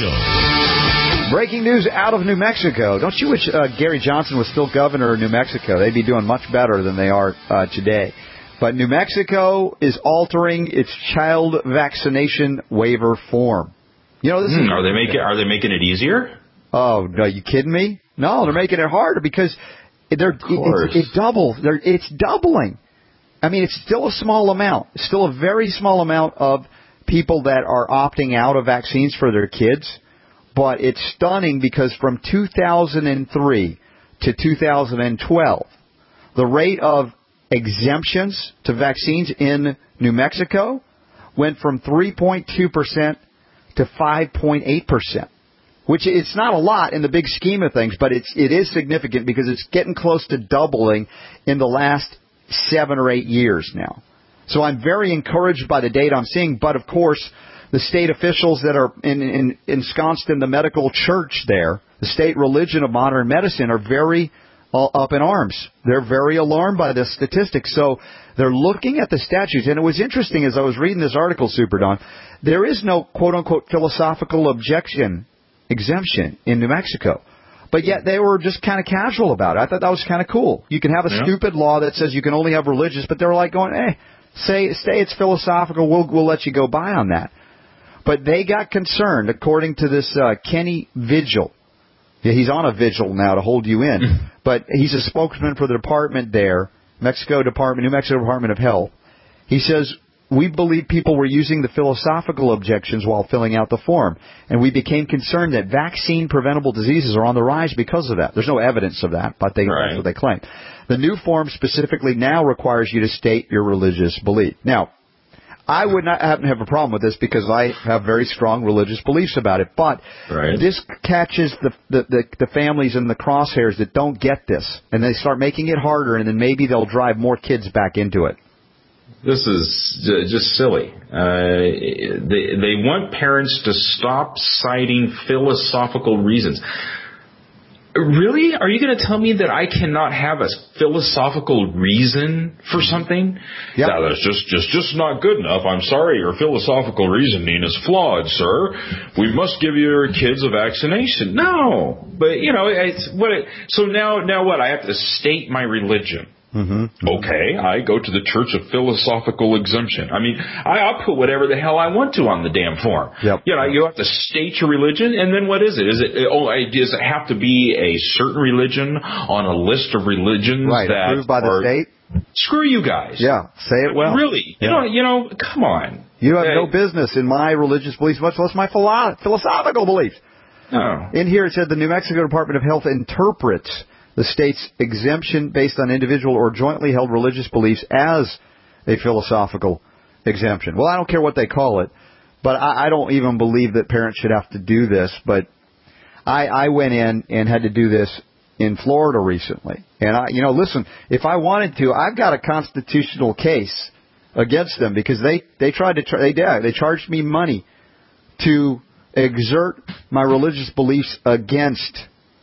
Show. Breaking news out of New Mexico. Don't you wish uh, Gary Johnson was still governor of New Mexico? They'd be doing much better than they are uh, today. But New Mexico is altering its child vaccination waiver form. You know, this mm, is, are they making are they making it easier? Oh, no, you kidding me? No, they're making it harder because they're it, it, it doubles. They're, it's doubling. I mean, it's still a small amount. It's still a very small amount of people that are opting out of vaccines for their kids. But it's stunning because from two thousand three to two thousand twelve, the rate of exemptions to vaccines in New Mexico went from three point two percent to five point eight percent, which it's not a lot in the big scheme of things, but it's, it is significant because it's getting close to doubling in the last seven or eight years now. So I'm very encouraged by the data I'm seeing, but of course, the state officials that are in, in, ensconced in the medical church there, the state religion of modern medicine, are very uh, up in arms. They're very alarmed by this statistic. So they're looking at the statutes. And it was interesting as I was reading this article, Super Don, there is no quote-unquote philosophical objection exemption in New Mexico. But yet they were just kind of casual about it. I thought that was kind of cool. You can have a yeah. stupid law that says you can only have religious, but they were like going, eh, say, say it's philosophical, we'll, we'll let you go by on that. But they got concerned, according to this uh, Kenny Vigil. Yeah, he's on a vigil now to hold you in. But he's a spokesman for the department there, Mexico Department, New Mexico Department of Health. He says, we believe people were using the philosophical objections while filling out the form, and we became concerned that vaccine-preventable diseases are on the rise because of that. There's no evidence of that, but they, right. that's what they claim. The new form specifically now requires you to state your religious belief. Now, I would not happen to have a problem with this because I have very strong religious beliefs about it, but right. this catches the, the, the, the families in the crosshairs that don't get this, and they start making it harder, and then maybe they'll drive more kids back into it. This is just silly. Uh, they, they want parents to stop citing philosophical reasons. Really? Are you going to tell me that I cannot have a philosophical reason for something? Yep. No, that's just, just, just not good enough. I'm sorry, your philosophical reasoning is flawed, sir. We must give your kids a vaccination. No. But, you know, it's what. It, so now, now what? I have to state my religion. Mm-hmm. Okay, I go to the Church of Philosophical Exemption. I mean, I, I'll put whatever the hell I want to on the damn form. Yep. You know, you have to state your religion, and then what is it? Is it oh, does it have to be a certain religion on a list of religions right, that approved by the are, state? Screw you guys. Yeah, say it well. Really? You yeah. know, you know, come on. You have hey. no business in my religious beliefs, much less my philo- philosophical beliefs. No. In here it said the New Mexico Department of Health interprets the state's exemption based on individual or jointly held religious beliefs as a philosophical exemption. Well, I don't care what they call it, but I, I don't even believe that parents should have to do this. But I, I went in and had to do this in Florida recently. And, I, you know, listen, if I wanted to, I've got a constitutional case against them because they, they tried to, tra- they did, they charged me money to exert my religious beliefs against,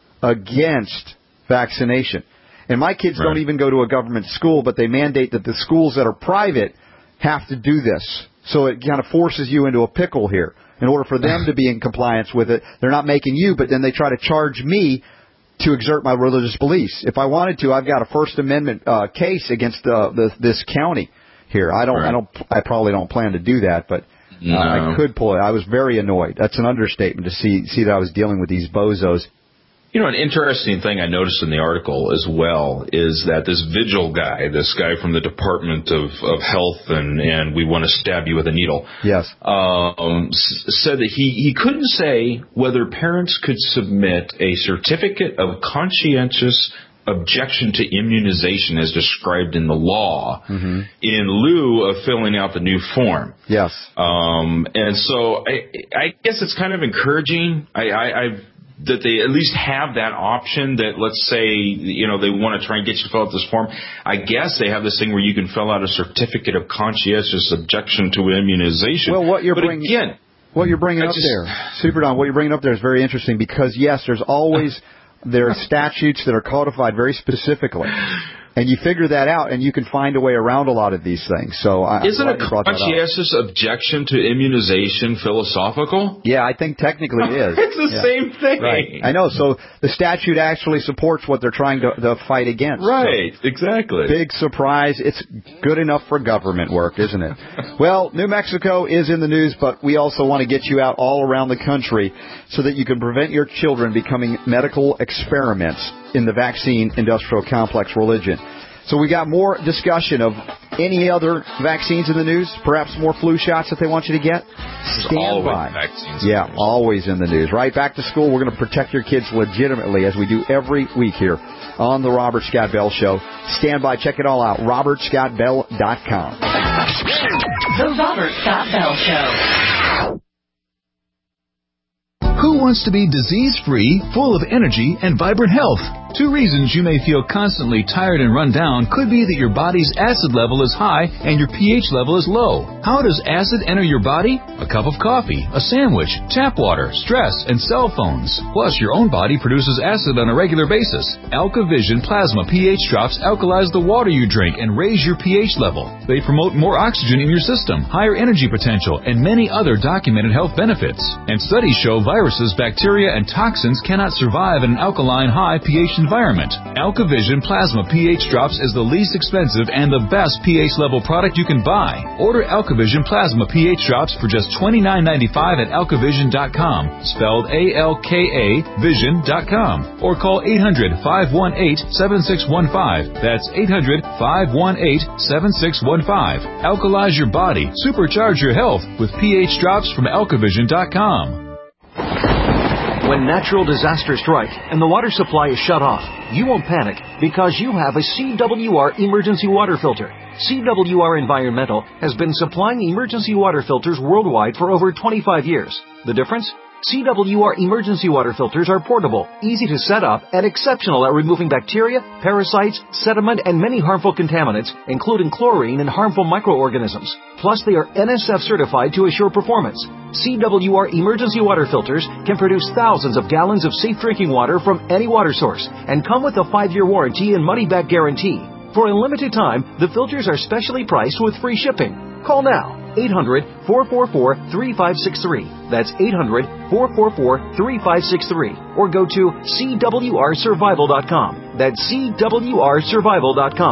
against vaccination. And my kids right. don't even go to a government school, but they mandate that the schools that are private have to do this. So it kind of forces you into a pickle here. In order for them to be in compliance with it, they're not making you, but then they try to charge me to exert my religious beliefs. If I wanted to, I've got a First Amendment uh, case against uh, the, this county here. I don't, right. I don't, I probably don't plan to do that, but uh, no. I could pull it. I was very annoyed. That's an understatement to see see that I was dealing with these bozos. You know, an interesting thing I noticed in the article as well is that this Vigil guy, this guy from the Department of, of Health and, and we want to stab you with a needle, yes, um, s- said that he, he couldn't say whether parents could submit a certificate of conscientious objection to immunization as described in the law mm-hmm. in lieu of filling out the new form. Yes. Um, and so I, I guess it's kind of encouraging. I, I, I've that they at least have that option that, let's say, you know, they want to try and get you to fill out this form. I guess they have this thing where you can fill out a certificate of conscientious objection to immunization. Well, what you're but bringing, again, what you're bringing I up just, there, Super Don, what you're bringing up there is very interesting because, yes, there's always there are statutes that are codified very specifically. And you figure that out, and you can find a way around a lot of these things. So, I, isn't a conscientious objection to immunization philosophical? Yeah, I think technically it is. It's the yeah. same thing. Right. I know. So the statute actually supports what they're trying to, to fight against. Right. So, exactly. Big surprise. It's good enough for government work, isn't it? Well, New Mexico is in the news, but we also want to get you out all around the country so that you can prevent your children becoming medical experiments in the vaccine industrial complex religion. So we got more discussion of any other vaccines in the news, perhaps more flu shots that they want you to get. Stand by. Vaccines yeah, always in the news. Right, back to school. We're going to protect your kids legitimately, as we do every week here on the Robert Scott Bell Show. Stand by. Check it all out. robert scott bell dot com. The Robert Scott Bell Show. Who wants to be disease-free, full of energy, and vibrant health? Two reasons you may feel constantly tired and run down could be that your body's acid level is high and your pH level is low. How does acid enter your body? A cup of coffee, a sandwich, tap water, stress, and cell phones. Plus, your own body produces acid on a regular basis. AlkaVision Plasma pH drops alkalize the water you drink and raise your pH level. They promote more oxygen in your system, higher energy potential, and many other documented health benefits. And studies show viruses, bacteria, and toxins cannot survive in an alkaline high pH environment. AlkaVision Plasma pH Drops is the least expensive and the best pH level product you can buy. Order AlkaVision Plasma pH Drops for just twenty-nine ninety-five at alkavision dot com, spelled A L K A vision dot com, or call eight hundred, five one eight, seven six one five. That's eight hundred, five one eight, seven six one five. Alkalize your body, supercharge your health with pH Drops from alkavision dot com. When natural disasters strike and the water supply is shut off, you won't panic because you have a C W R emergency water filter. C W R Environmental has been supplying emergency water filters worldwide for over twenty-five years. The difference? C W R emergency water filters are portable, easy to set up, and exceptional at removing bacteria, parasites, sediment, and many harmful contaminants, including chlorine and harmful microorganisms. Plus, they are N S F certified to assure performance. C W R emergency water filters can produce thousands of gallons of safe drinking water from any water source and come with a five-year warranty and money-back guarantee. For a limited time, the filters are specially priced with free shipping. Call now. eight hundred, four four four, three five six three. That's eight hundred, four four four, three five six three. Or go to C W R survival dot com. That's C W R survival dot com.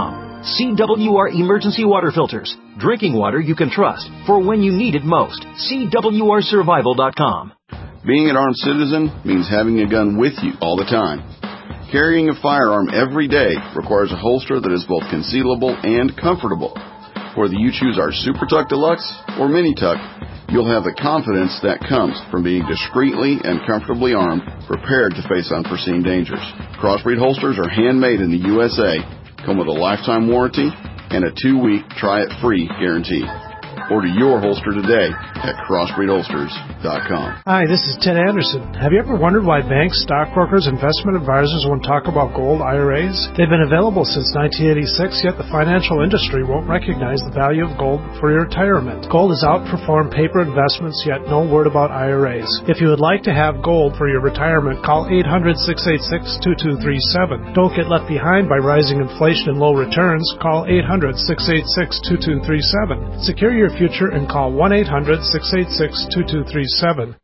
C W R Emergency Water Filters. Drinking water you can trust for when you need it most. C W R survival dot com. Being an armed citizen means having a gun with you all the time. Carrying a firearm every day requires a holster that is both concealable and comfortable. Whether you choose our Super Tuck Deluxe or Mini Tuck, you'll have the confidence that comes from being discreetly and comfortably armed, prepared to face unforeseen dangers. Crossbreed holsters are handmade in the U S A, come with a lifetime warranty, and a two-week try-it-free guarantee. Order your holster today at crossbreed holsters dot com. Hi, this is Ted Anderson. Have you ever wondered why banks, stockbrokers, investment advisors won't talk about gold I R As? They've been available since nineteen eighty-six, yet the financial industry won't recognize the value of gold for your retirement. Gold has outperformed paper investments, yet no word about I R As. If you would like to have gold for your retirement, call eight hundred, six eight six, two two three seven. Don't get left behind by rising inflation and low returns. Call eight hundred, six eight six, two two three seven. Secure your future and call one eight hundred, six eight six, two two three seven.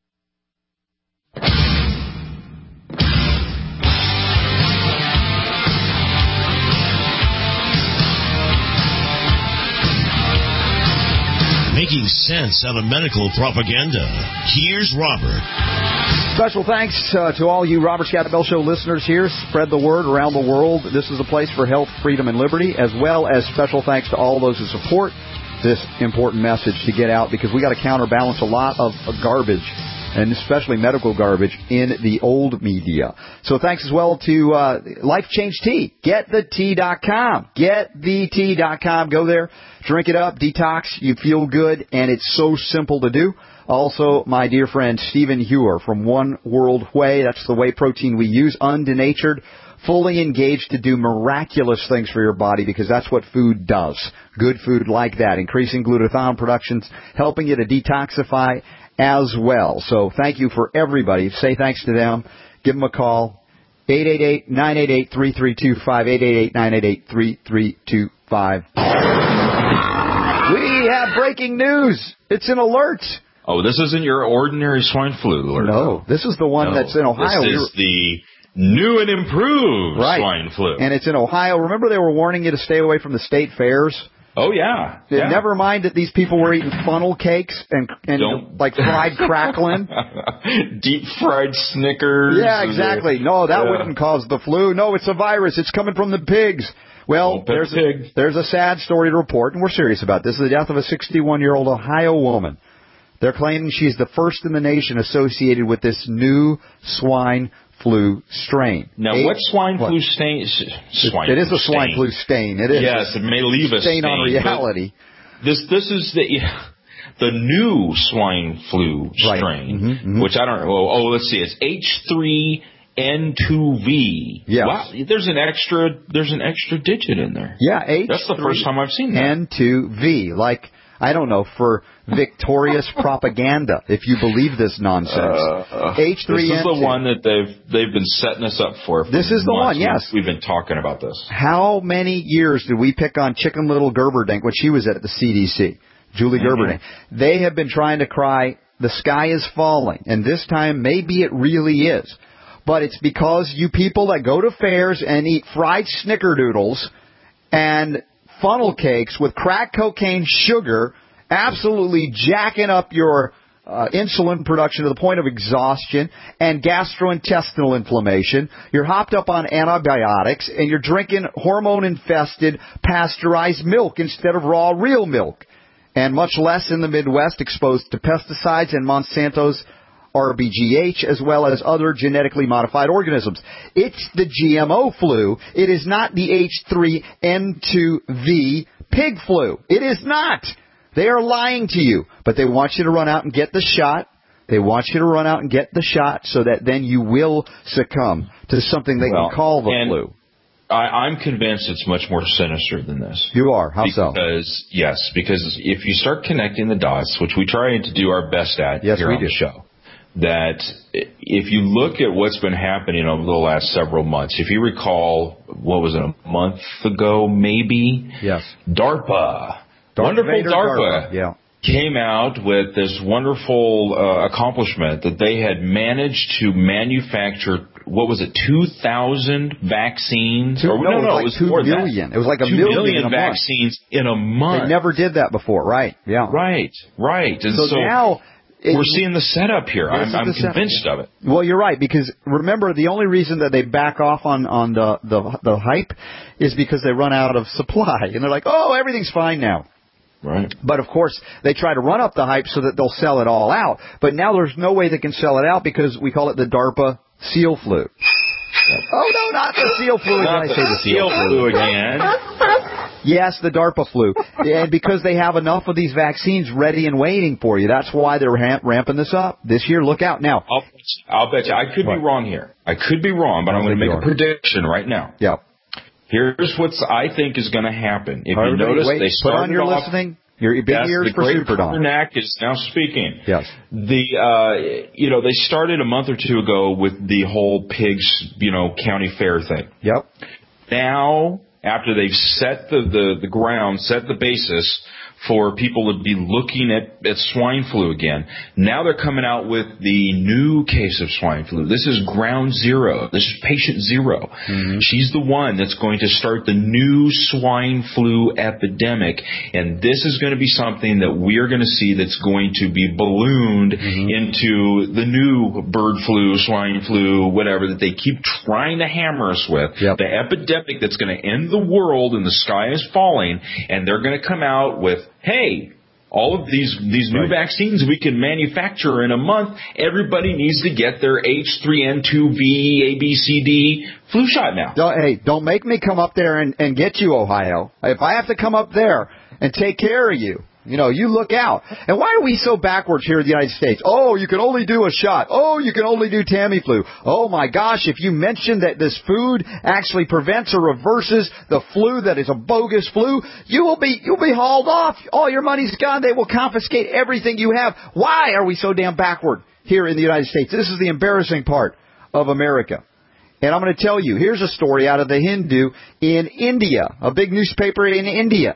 Making sense out of medical propaganda. Here's Robert. Special thanks uh, to all you Robert Scott Bell Show listeners here. Spread the word around the world. This is a place for health, freedom, and liberty, as well as special thanks to all those who support this important message to get out, because we got to counterbalance a lot of garbage, and especially medical garbage, in the old media. So thanks as well to uh, Life Change Tea. Get the tea dot com. Get the tea dot com. Go there, drink it up, detox. You feel good, and it's so simple to do. Also, my dear friend Stephen Hewer from One World Whey. That's the whey protein we use, undenatured, fully engaged to do miraculous things for your body, because that's what food does. Good food like that, increasing glutathione productions, helping you to detoxify as well. So thank you for everybody. Say thanks to them. Give them a call. eight eight eight, nine eight eight, three three two five, eight eight eight, nine eight eight, three three two five. We have breaking news. It's an alert. Oh, this isn't your ordinary swine flu alert. No, this is the one no, that's in Ohio. This is the new and improved right. swine flu. And it's in Ohio. Remember they were warning you to stay away from the state fairs? Oh, yeah. yeah. Never mind that these people were eating funnel cakes and, and like fried crackling. Deep fried Snickers. Yeah, exactly. No, that yeah. wouldn't cause the flu. No, it's a virus. It's coming from the pigs. Well, there's a, there's a sad story to report, and we're serious about this. The death of a sixty-one-year-old Ohio woman. They're claiming she's the first in the nation associated with this new swine flu strain. Now, Eight, what swine what? flu stain? Swine it is flu a swine stain. flu stain. It is. Yes, it may leave a stain, stain on reality. This this is the the new swine flu strain, right. mm-hmm, mm-hmm. which I don't know. Oh, oh, let's see. It's H three N two V. Yes. Wow, there's an extra there's an extra digit in there. Yeah, H three That's the first time I've seen that. N two V, like, I don't know, for victorious propaganda, if you believe this nonsense. Uh, H three N two. This is the one that they've they've been setting us up for. for this is the months. one, yes. We've, we've been talking about this. How many years did we pick on Chicken Little Gerberdink when she was at the C D C? Julie mm-hmm. Gerberdink. They have been trying to cry, the sky is falling, and this time maybe it really is. But it's because you people that go to fairs and eat fried snickerdoodles and funnel cakes with crack cocaine sugar, absolutely jacking up your uh, insulin production to the point of exhaustion and gastrointestinal inflammation. You're hopped up on antibiotics, and you're drinking hormone-infested pasteurized milk instead of raw, real milk. And much less in the Midwest, exposed to pesticides and Monsanto's R B G H, as well as other genetically modified organisms. It's the G M O flu. It is not the H three N two V pig flu. It is not. They are lying to you, but they want you to run out and get the shot. They want you to run out and get the shot so that then you will succumb to something they well, can call the flu. I, I'm convinced it's much more sinister than this. You are? How because, so? Because, yes, because if you start connecting the dots, which we try to do our best at yes, here we on do. the show, that if you look at what's been happening over the last several months, if you recall, what was it, a month ago maybe? Yes. DARPA. Darth Wonderful Vader DARPA. DARPA. Yeah. Came out with this wonderful uh, accomplishment that they had managed to manufacture what was it, two thousand vaccines? Two, or, no, no, it was no, like it was two more than million. that. It was like a two million, million in a vaccines month. in a month. They never did that before, right? Yeah. Right, right. And so, so now it, we're seeing the setup here. I'm, I'm convinced setup. of it. Well, you're right, because remember, the only reason that they back off on, on the, the, the hype is because they run out of supply. And they're like, oh, everything's fine now. Right. But, of course, they try to run up the hype so that they'll sell it all out. But now there's no way they can sell it out because we call it the DARPA seal flu. Oh, no, not the seal flu. Not the, I say the seal, seal flu again. Yes, the DARPA flu. And because they have enough of these vaccines ready and waiting for you. That's why they're ramp- ramping this up. This year, look out. Now, I'll, I'll bet you. I could what? be wrong here. I could be wrong, but I'm going to make a prediction right now. Yeah. Here's what I think is going to happen. If you notice, wait, they started put on your off, listening. Your big yes, ears the for great Superdome. Karnak is now speaking. Yes. The uh, you know, they started a month or two ago with the whole pigs, you know, county fair thing. Yep. Now, after they've set the, the, the ground, set the basis for people to be looking at, at swine flu again. Now they're coming out with the new case of swine flu. This is ground zero. This is patient zero. Mm-hmm. She's the one that's going to start the new swine flu epidemic. And this is going to be something that we are going to see that's going to be ballooned mm-hmm. into the new bird flu, swine flu, whatever, that they keep trying to hammer us with. Yep. The epidemic that's going to end the world and the sky is falling, and they're going to come out with, hey, all of these these new right. vaccines we can manufacture in a month. Everybody needs to get their H three N two V A B C D flu shot now. Don't, hey, don't make me come up there and, and get you, Ohio. If I have to come up there and take care of you, you know, you look out. And why are we so backwards here in the United States? Oh, you can only do a shot. Oh, you can only do Tamiflu. Oh, my gosh, if you mention that this food actually prevents or reverses the flu that is a bogus flu, you will be you'll be hauled off. All your money's gone. They will confiscate everything you have. Why are we so damn backward here in the United States? This is the embarrassing part of America. And I'm going to tell you, here's a story out of the Hindu in India, a big newspaper in India.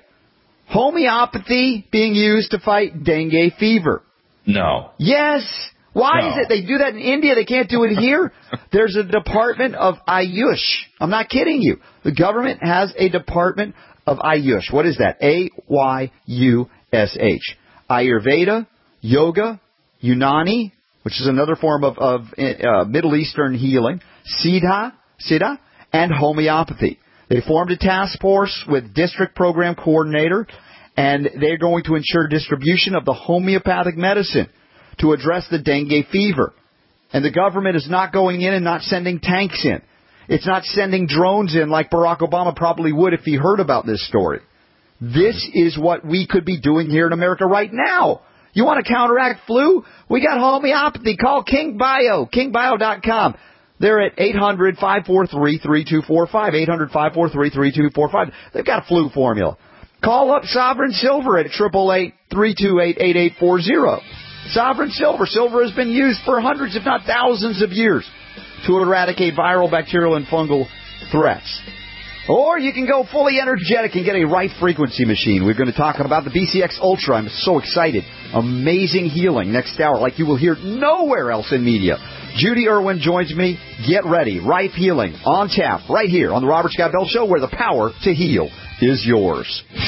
Homeopathy being used to fight dengue fever. No. Yes. Why no. is it? They do that in India. They can't do it here. There's a department of Ayush. I'm not kidding you. The government has a department of Ayush. What is that? A Y U S H. Ayurveda, yoga, Unani, which is another form of, of uh, Middle Eastern healing, Siddha, Siddha, and homeopathy. They formed a task force with district program coordinator, and they're going to ensure distribution of the homeopathic medicine to address the dengue fever. And the government is not going in and not sending tanks in. It's not sending drones in like Barack Obama probably would if he heard about this story. This is what we could be doing here in America right now. You want to counteract flu? We got homeopathy. Call King Bio, king bio dot com. They're at eight hundred, five four three, three two four five, eight hundred, five four three, three two four five. They've got a flu formula. Call up Sovereign Silver at eight eight eight, three two eight, eight eight four zero. Sovereign Silver. Silver has been used for hundreds, if not thousands of years to eradicate viral, bacterial, and fungal threats. Or you can go fully energetic and get a right frequency machine. We're going to talk about the B C X Ultra. I'm so excited. Amazing healing next hour like you will hear nowhere else in media. Judy Irwin joins me. Get ready. Rife Healing on tap right here on the Robert Scott Bell Show, where the power to heal is yours.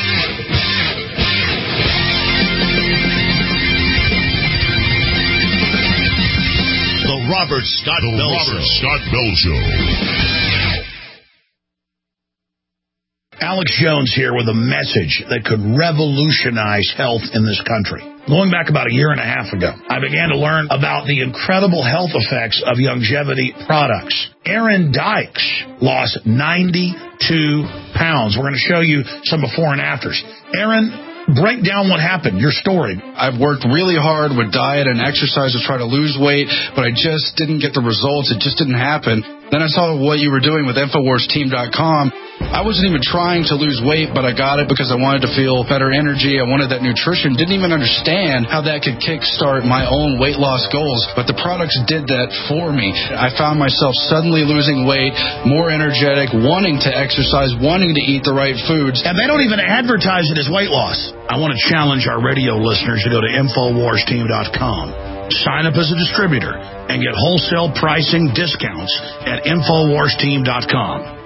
The Robert Scott the Bell Robert Show. Scott Bell Show. Alex Jones here with a message that could revolutionize health in this country. Going back about a year and a half ago, I began to learn about the incredible health effects of longevity products. Aaron Dykes lost ninety-two pounds. We're going to show you some before and afters. Aaron, break down what happened, your story. I've worked really hard with diet and exercise to try to lose weight, but I just didn't get the results. It just didn't happen. Then I saw what you were doing with Infowars Team dot com. I wasn't even trying to lose weight, but I got it because I wanted to feel better energy. I wanted that nutrition. Didn't even understand how that could kickstart my own weight loss goals, but the products did that for me. I found myself suddenly losing weight, more energetic, wanting to exercise, wanting to eat the right foods. And they don't even advertise it as weight loss. I want to challenge our radio listeners to go to Infowars Team dot com. Sign up as a distributor and get wholesale pricing discounts at Infowars Team dot com.